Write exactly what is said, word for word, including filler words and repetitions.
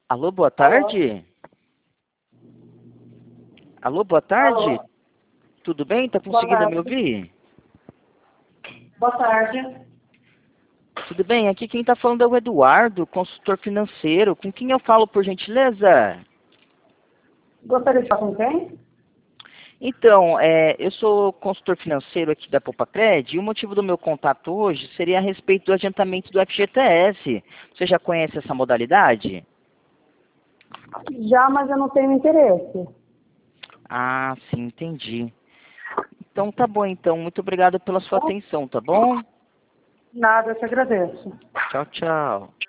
Alô, boa tarde? Alô, boa tarde? Alô? Tudo bem? Tá Boa conseguindo me tarde. ouvir? Boa tarde. Tudo bem? Aqui quem tá falando é o Eduardo, consultor financeiro. Com quem eu falo, por gentileza? Gostaria de falar com quem? Então, é, eu sou consultor financeiro aqui da Popacred e o motivo do meu contato hoje seria a respeito do adiantamento do F G T S. Você já conhece essa modalidade? Já, mas eu não tenho interesse. Ah, sim, entendi. Então tá bom, então. Muito obrigado pela sua atenção, tá bom? Nada, eu te agradeço. Tchau, tchau.